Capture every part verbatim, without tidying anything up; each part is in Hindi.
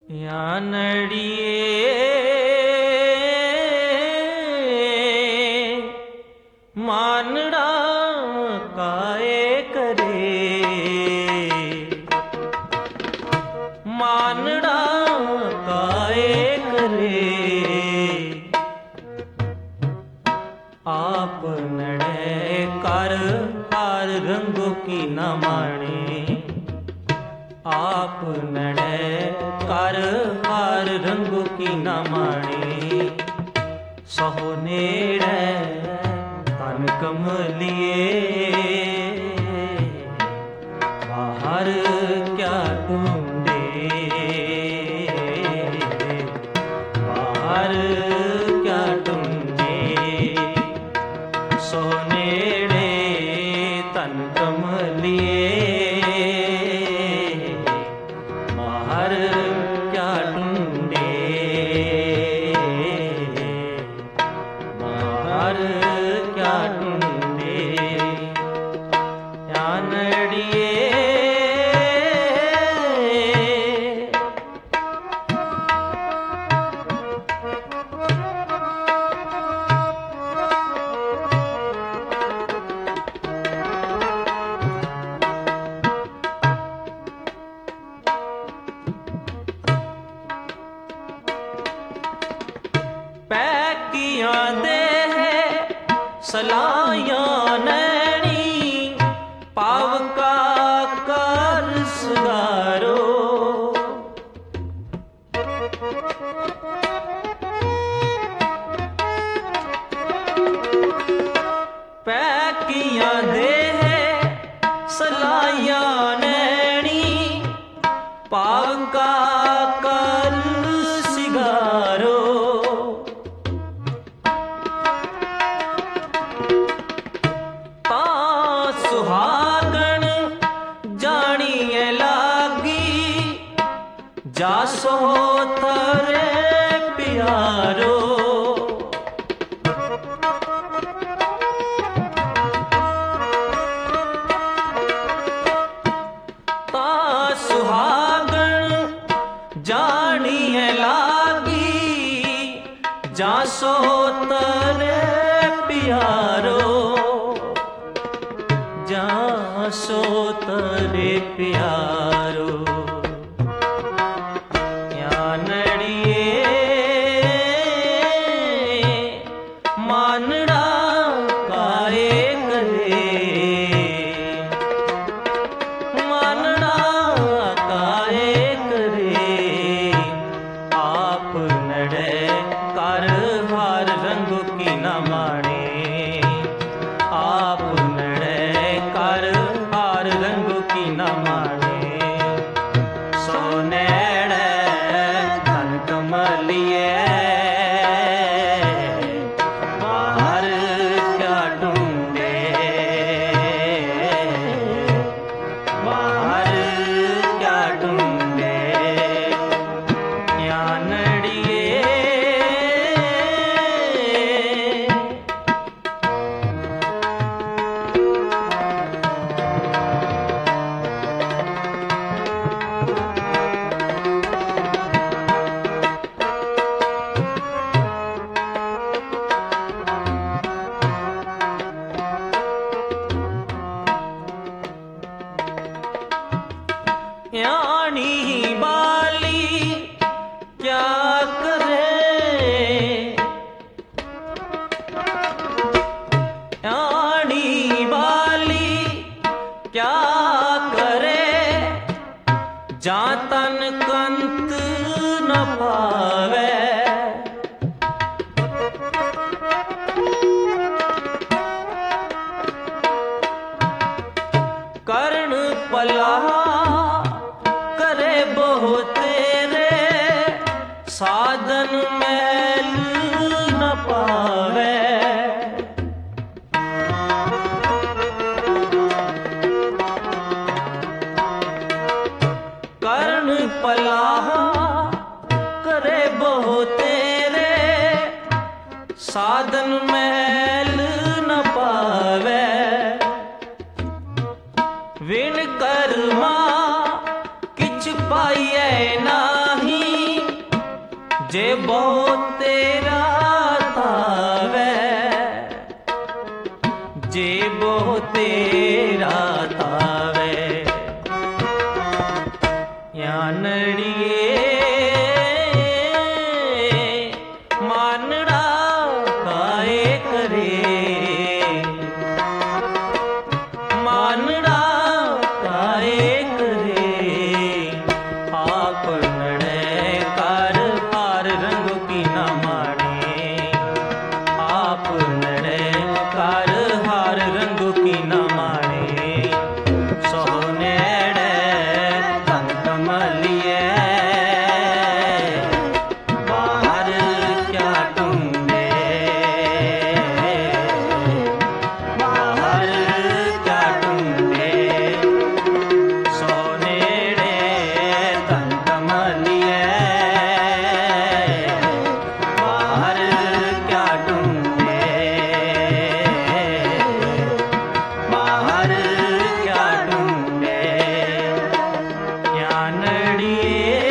यानड़िए मानड़ा काए करे, मानड़ा काए करे। आप नड़े कर हार रंगों की न माने, आप नड़े कर हार रंगों की न माने। सहो नेड़े तन कमलिए, बाहर क्या ढूंढे, बाहर क्या ढूंढे। सहो नेड़े तन कमलिए, बाहर क्या ढूंढे, बाहर क्या ढूंढे। यानड़िए पैकियां दे है सलाइयां नैनी, पाव का कर सुधारो। पैकियां दे है सलाइयां नैनी, पाव का कर सिगारो। सुहागन जानिए लागी, जासो थरे प्यारो। ता सुहागन जानिए लागी, जासो थरे प्यारो। जासो तरे प्यारो। यानड़िए मानड़ा काए करे, मानड़ा काए करे। आप नड़े कर हार रंगों की न माने, आप नड़े कर हार रंगों की न माने। सो नेड़े तन कमलिए, बाहर क्या ढूंढे, बाहर क्या ढूंढे। यानड़िए यानी बाली क्या करे, यानी बाली क्या करे। जातन कंत न पावे, कर्ण पलाह करे बहु तेरे, साधन मैल न पावे। कर्ण पलाह करे बहु तेरे, साधन मैल न पावे। विण कर्मा किछ पाइए नाही, जे बहु तेरा तावे, जे बहु तेरा तावे, यानड़िए मानड़ा काए करे, मानड़ा काए करे, आपनड़े कार हार रंग की न माने, आपनड़े कार हार रंग की न माने, सोनेड़े तन कमलिए बाहर क्या टूंडे, बाहर क्या टूंडे, सोनेड़े तन कमलिए बाहर क्या टूंडे, बाहर क्या टूंडे, यानड़िए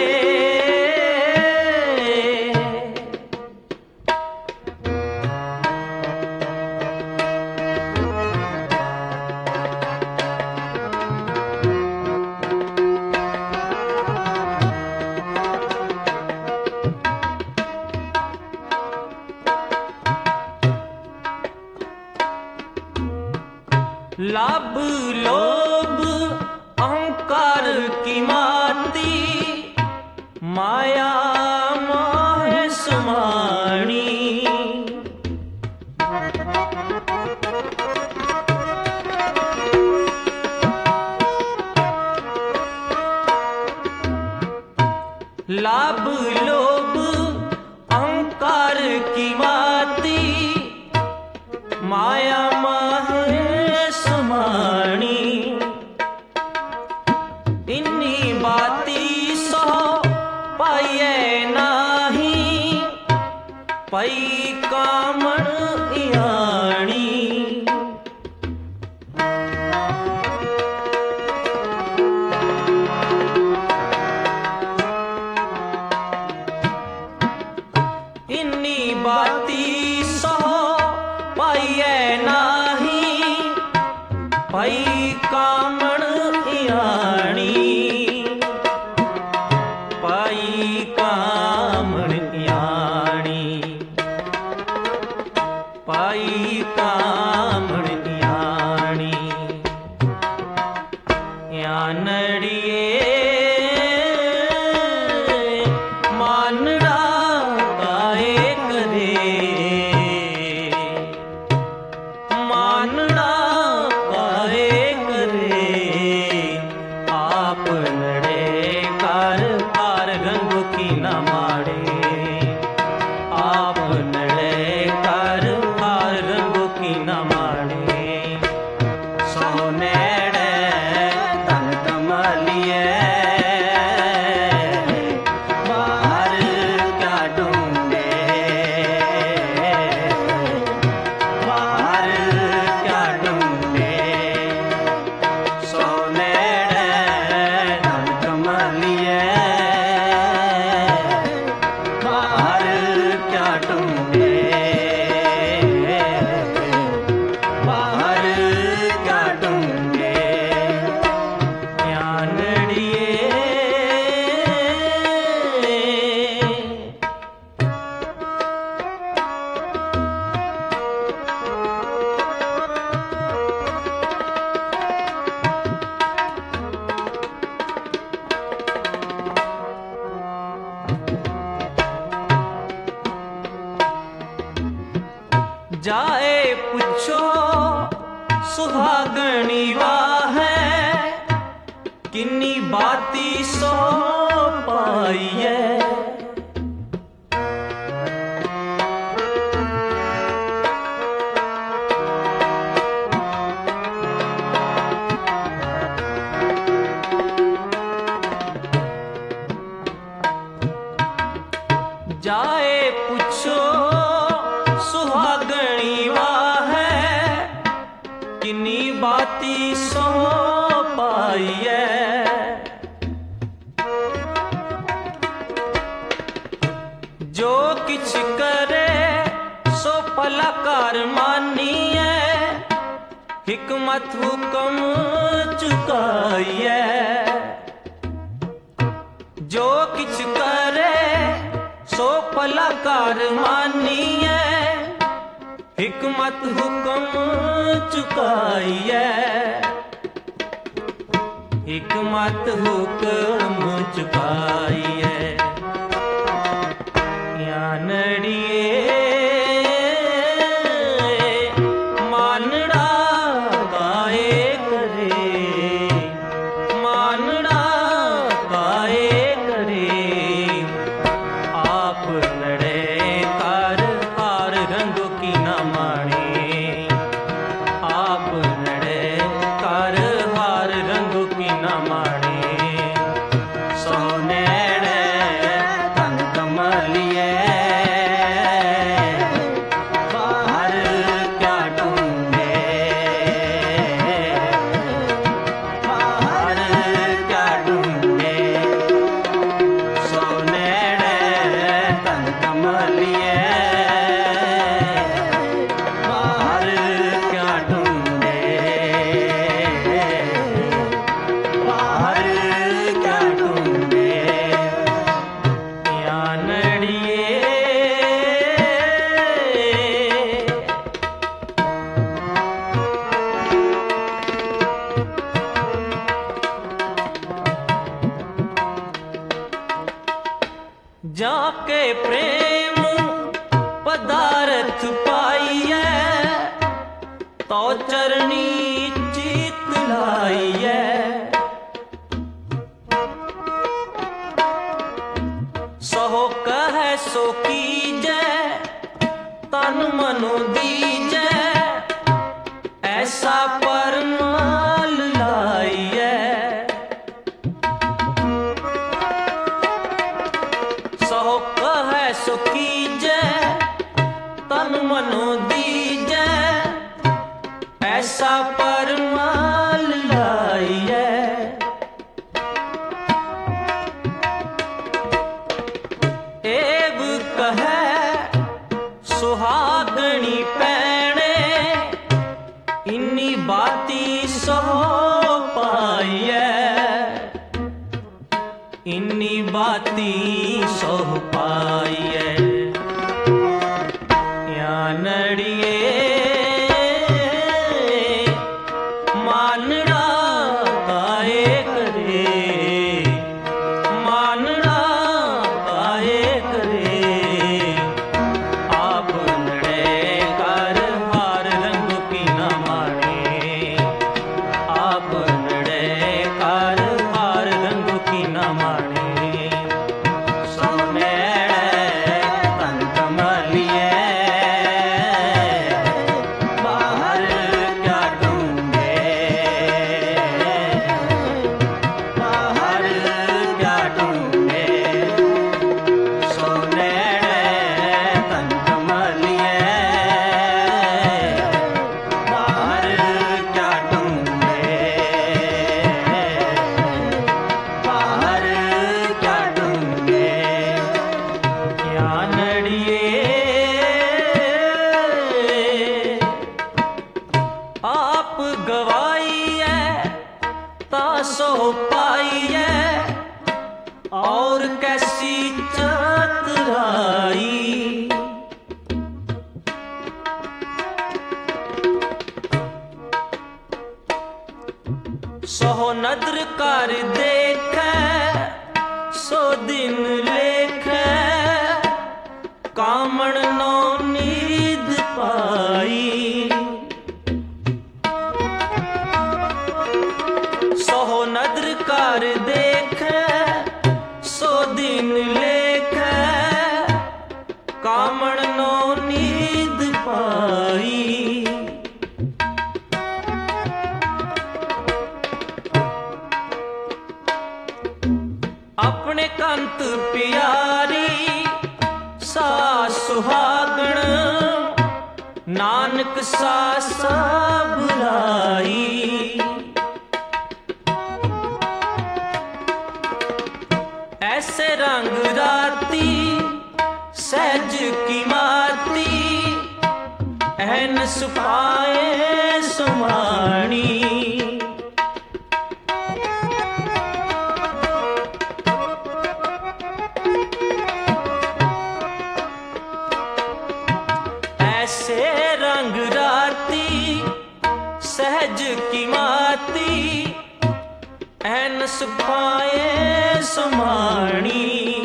लाभ लोभ अहंकार की माती, माया मोह सुमानी, लाभ लोभ अहंकार की माती, माया मोह सुमानी, इन्नी बाती सो पाइए नाही, पई कामण इयाणी, इन्नी बाती सो पाइए नाही, पई कामण इयाणी, पई कामण इयाणी, पई कामण इयाणी, यानड़िए मानड़ा काए करे, मानड़ा काए करे, आपनड़े कार हार रंग की न माड़े, आपनड़े कार हार रंग की न माड़े, सोनेड़े तन कमलिए बाहर क्या ढूंढे, बाहर क्या ढूंढे, सोनेड़े तन कमलिए बाहर क्या ढूंढे, बाहर क्या ढूंढे, यानड़िए जाए पूछो सुहागणी वाहे, किन्नी बाती सो पाइए, जाए पूछो सुहागणी वाहे, किन्नी बाती सो पाइए, जो किछ करे सो भला कार मानिए, हिकमत हुक्म चुकाइए। जो किछ करे सो भला कार मानिए, हिकमत हुक्म चुकाइए। हिकमत हुक्म चुकाइए। यानड़िए मानड़ा गाए करे, मानड़ा गाए करे। आप लड़े कार हार रंगों की न माने, आप लड़े कार हार रंगों की न माने। सोने तन कमलिए बाहर क्या ढूंढे, बाहर क्या ढूंढे। सोने तन कमलिए बाहर क्या ढूंढे, बाहर क्या ढूंढे। यानड़िए जाके प्रेम पदारथ पाइए, तो चरणी चित लाइए। सहो कह सो कीजे, तन मनु दीजे। ऐसा परमाल लाइए। सहो कह सो कीजे, तन मनु दीजे। ऐसा परमाल लाइए। एब कहे सुहागणी पैणे, इन्नी बाती सो पाइए। इन्नी बाती सो पाइए। यानड़िए मानड़ा गाए करे, मानड़ा गाए करे। आप लड़े कार हार रंगों की न माने, आप लड़े कार हार रंगों की न माने। सोने तन कमलिए बाहर क्या ढूंढे, बाहर क्या ढूंढे। सोने तन कमलिए बाहर क्या ढूंढे, बाहर क्या ढूंढे। यानड़िए आप गवाइए तासो पाइए, और कैसी चतुराई। सहो नद्र कर देखे, सो दिन लेखे। कामण नो नींद पाई। सहो नद्र कर देखे, सो दिन लेखे। कामण नो नींद पाई। अपने कंत प्यारी सास सुहागण, नानक सासा बुलाई। ऐसे रंग राती सहज की माती ऐन सुपाए सुमाणी। ऐसे रंग राती सहज की माती ऐन सुपाए सुमाणी।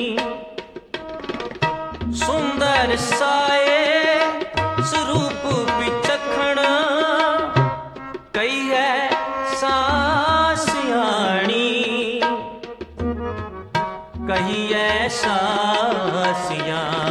सुंदर साए स्वरूप विचखण कई है सासियाणी। कही है सासियाणी।